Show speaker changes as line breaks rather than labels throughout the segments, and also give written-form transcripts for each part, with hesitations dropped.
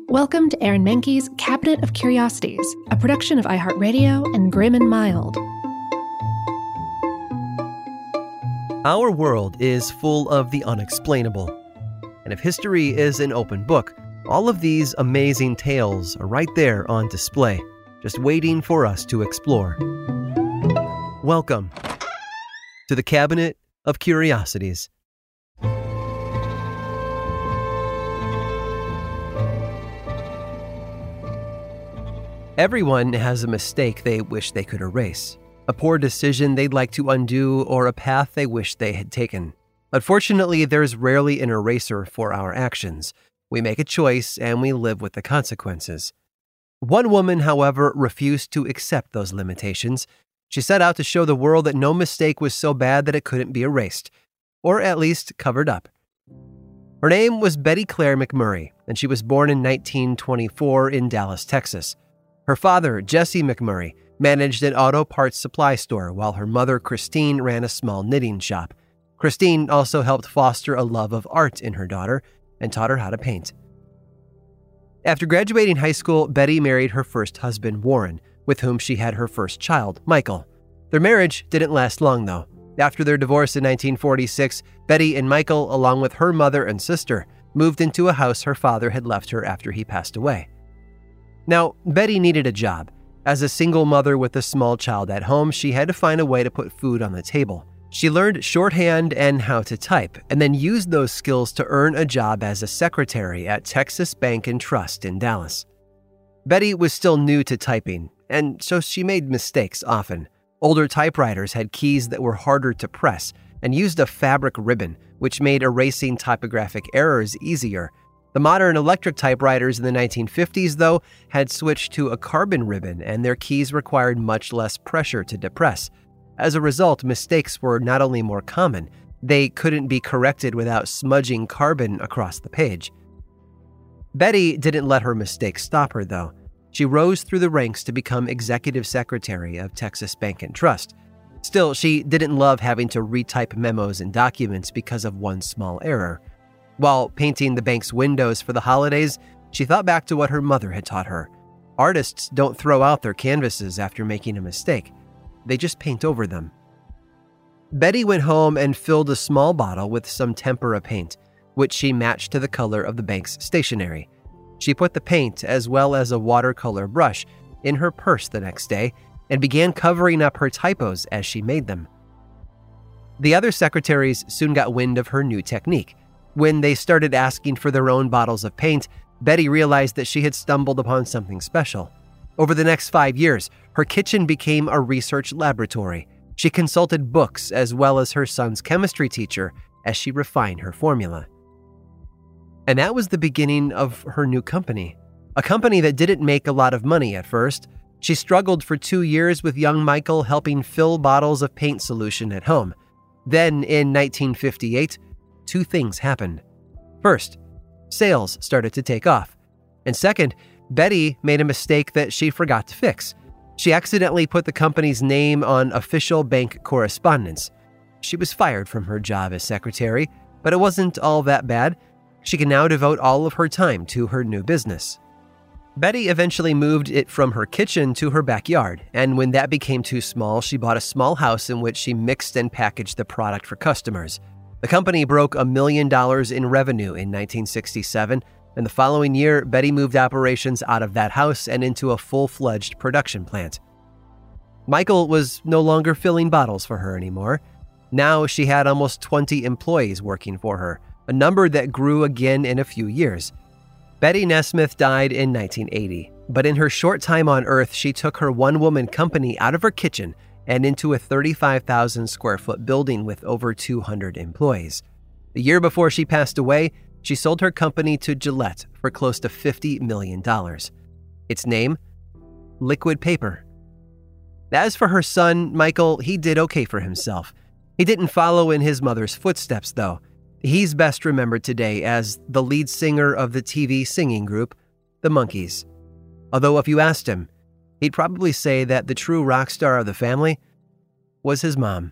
Welcome to Aaron Mahnke's Cabinet of Curiosities, a production of iHeartRadio and Grim and Mild.
Our world is full of the unexplainable. And if history is an open book, all of these amazing tales are right there on display, just waiting for us to explore. Welcome to the Cabinet of Curiosities. Everyone has a mistake they wish they could erase, a poor decision they'd like to undo, or a path they wish they had taken. Unfortunately, there's rarely an eraser for our actions. We make a choice and we live with the consequences. One woman, however, refused to accept those limitations. She set out to show the world that no mistake was so bad that it couldn't be erased, or at least covered up. Her name was Betty Claire McMurray, and she was born in 1924 in Dallas, Texas. Her father, Jesse McMurray, managed an auto parts supply store, while her mother, Christine, ran a small knitting shop. Christine also helped foster a love of art in her daughter and taught her how to paint. After graduating high school, Betty married her first husband, Warren, with whom she had her first child, Michael. Their marriage didn't last long, though. After their divorce in 1946, Betty and Michael, along with her mother and sister, moved into a house her father had left her after he passed away. Now, Betty needed a job. As a single mother with a small child at home, she had to find a way to put food on the table. She learned shorthand and how to type, and then used those skills to earn a job as a secretary at Texas Bank and Trust in Dallas. Betty was still new to typing, and so she made mistakes often. Older typewriters had keys that were harder to press and used a fabric ribbon, which made erasing typographic errors easier. The modern electric typewriters in the 1950s, though, had switched to a carbon ribbon, and their keys required much less pressure to depress. As a result, mistakes were not only more common, they couldn't be corrected without smudging carbon across the page. Betty didn't let her mistakes stop her, though. She rose through the ranks to become executive secretary of Texas Bank and Trust. Still, she didn't love having to retype memos and documents because of one small error. While painting the bank's windows for the holidays, she thought back to what her mother had taught her. Artists don't throw out their canvases after making a mistake. They just paint over them. Betty went home and filled a small bottle with some tempera paint, which she matched to the color of the bank's stationery. She put the paint, as well as a watercolor brush, in her purse the next day and began covering up her typos as she made them. The other secretaries soon got wind of her new technique. When they started asking for their own bottles of paint, Betty realized that she had stumbled upon something special. Over the next 5 years, her kitchen became a research laboratory. She consulted books as well as her son's chemistry teacher as she refined her formula. And that was the beginning of her new company, a company that didn't make a lot of money at first. She struggled for 2 years with young Michael helping fill bottles of paint solution at home. Then, in 1958, 2 things happened. First, sales started to take off. And second, Betty made a mistake that she forgot to fix. She accidentally put the company's name on official bank correspondence. She was fired from her job as secretary, but it wasn't all that bad. She can now devote all of her time to her new business. Betty eventually moved it from her kitchen to her backyard, and when that became too small, she bought a small house in which she mixed and packaged the product for customers. The company broke $1 million in revenue in 1967, and the following year, Betty moved operations out of that house and into a full-fledged production plant. Michael was no longer filling bottles for her anymore. Now she had almost 20 employees working for her, a number that grew again in a few years. Betty Nesmith died in 1980, but in her short time on Earth, she took her one-woman company out of her kitchen and into a 35,000 square foot building with over 200 employees. The year before she passed away, she sold her company to Gillette for close to $50 million. Its name? Liquid Paper. As for her son, Michael, he did okay for himself. He didn't follow in his mother's footsteps, though. He's best remembered today as the lead singer of the TV singing group, The Monkees. Although if you asked him, he'd probably say that the true rock star of the family was his mom.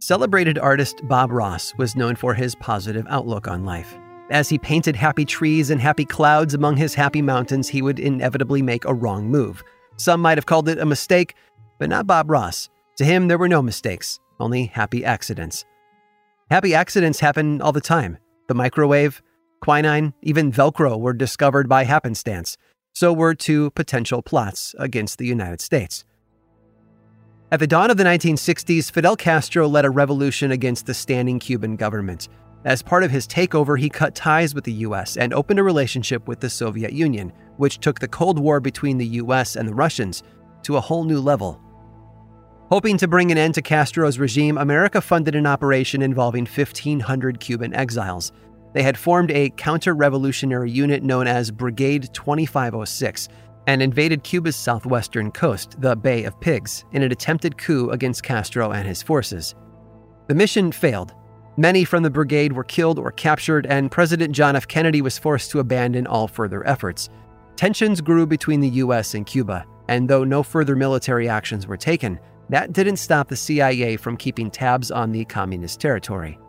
Celebrated artist Bob Ross was known for his positive outlook on life. As he painted happy trees and happy clouds among his happy mountains, he would inevitably make a wrong move. Some might have called it a mistake, but not Bob Ross. To him, there were no mistakes, only happy accidents. Happy accidents happen all the time. The microwave, quinine, even Velcro were discovered by happenstance. So were two potential plots against the United States. At the dawn of the 1960s, Fidel Castro led a revolution against the standing Cuban government. As part of his takeover, he cut ties with the U.S. and opened a relationship with the Soviet Union, which took the Cold War between the U.S. and the Russians to a whole new level. Hoping to bring an end to Castro's regime, America funded an operation involving 1,500 Cuban exiles. They had formed a counter-revolutionary unit known as Brigade 2506 and invaded Cuba's southwestern coast, the Bay of Pigs, in an attempted coup against Castro and his forces. The mission failed. Many from the brigade were killed or captured, and President John F. Kennedy was forced to abandon all further efforts. Tensions grew between the U.S. and Cuba, and though no further military actions were taken, that didn't stop the CIA from keeping tabs on the communist territory.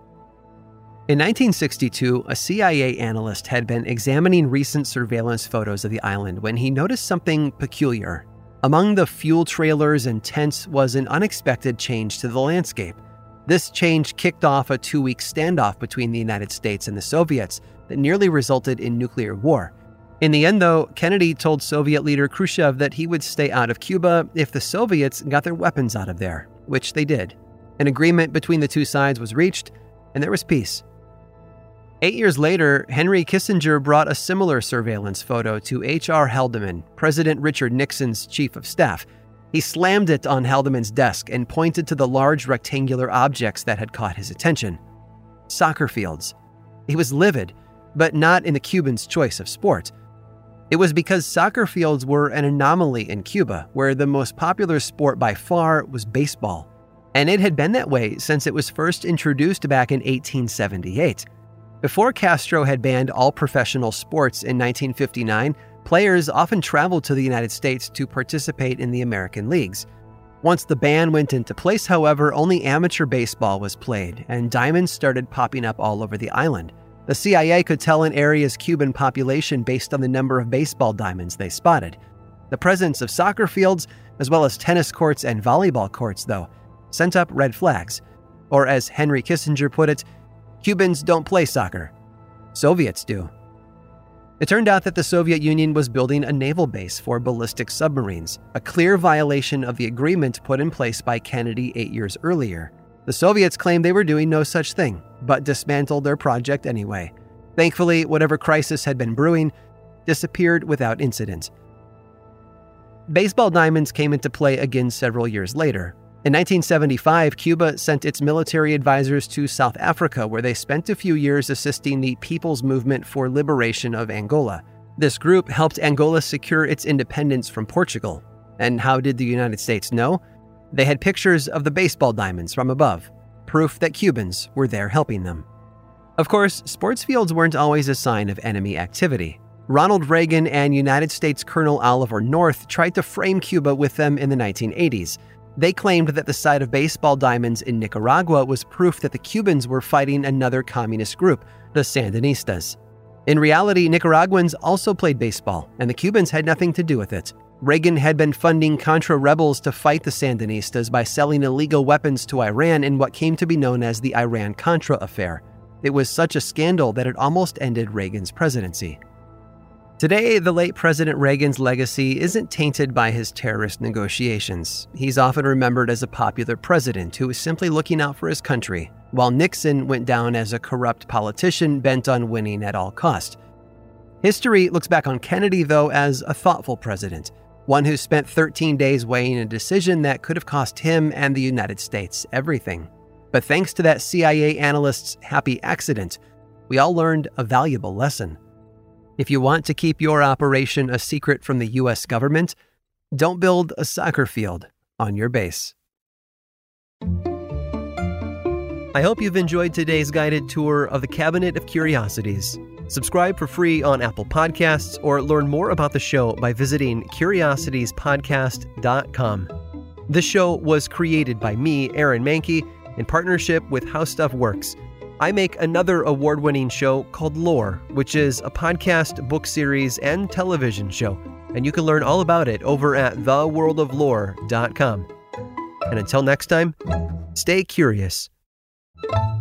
In 1962, a CIA analyst had been examining recent surveillance photos of the island when he noticed something peculiar. Among the fuel trailers and tents was an unexpected change to the landscape. This change kicked off a 2-week standoff between the United States and the Soviets that nearly resulted in nuclear war. In the end, though, Kennedy told Soviet leader Khrushchev that he would stay out of Cuba if the Soviets got their weapons out of there, which they did. An agreement between the two sides was reached, and there was peace. 8 years later, Henry Kissinger brought a similar surveillance photo to H.R. Haldeman, President Richard Nixon's chief of staff. He slammed it on Haldeman's desk and pointed to the large rectangular objects that had caught his attention. Soccer fields. He was livid, but not in the Cubans' choice of sport. It was because soccer fields were an anomaly in Cuba, where the most popular sport by far was baseball. And it had been that way since it was first introduced back in 1878. Before Castro had banned all professional sports in 1959, players often traveled to the United States to participate in the American leagues. Once the ban went into place, however, only amateur baseball was played, and diamonds started popping up all over the island. The CIA could tell an area's Cuban population based on the number of baseball diamonds they spotted. The presence of soccer fields, as well as tennis courts and volleyball courts, though, sent up red flags. Or as Henry Kissinger put it, Cubans don't play soccer. Soviets do. It turned out that the Soviet Union was building a naval base for ballistic submarines, a clear violation of the agreement put in place by Kennedy 8 years earlier. The Soviets claimed they were doing no such thing, but dismantled their project anyway. Thankfully, whatever crisis had been brewing disappeared without incident. Baseball diamonds came into play again several years later. In 1975, Cuba sent its military advisors to South Africa, where they spent a few years assisting the People's Movement for Liberation of Angola. This group helped Angola secure its independence from Portugal. And how did the United States know? They had pictures of the baseball diamonds from above, proof that Cubans were there helping them. Of course, sports fields weren't always a sign of enemy activity. Ronald Reagan and United States Colonel Oliver North tried to frame Cuba with them in the 1980s. They claimed that the sight of baseball diamonds in Nicaragua was proof that the Cubans were fighting another communist group, the Sandinistas. In reality, Nicaraguans also played baseball, and the Cubans had nothing to do with it. Reagan had been funding Contra rebels to fight the Sandinistas by selling illegal weapons to Iran in what came to be known as the Iran-Contra affair. It was such a scandal that it almost ended Reagan's presidency. Today, the late President Reagan's legacy isn't tainted by his terrorist negotiations. He's often remembered as a popular president who was simply looking out for his country, while Nixon went down as a corrupt politician bent on winning at all cost. History looks back on Kennedy, though, as a thoughtful president, one who spent 13 days weighing a decision that could have cost him and the United States everything. But thanks to that CIA analyst's happy accident, we all learned a valuable lesson. If you want to keep your operation a secret from the U.S. government, don't build a soccer field on your base. I hope you've enjoyed today's guided tour of the Cabinet of Curiosities. Subscribe for free on Apple Podcasts or learn more about the show by visiting curiositiespodcast.com. This show was created by me, Aaron Mahnke, in partnership with How Stuff Works. I make another award-winning show called Lore, which is a podcast, book series, and television show, and you can learn all about it over at theworldoflore.com. And until next time, stay curious.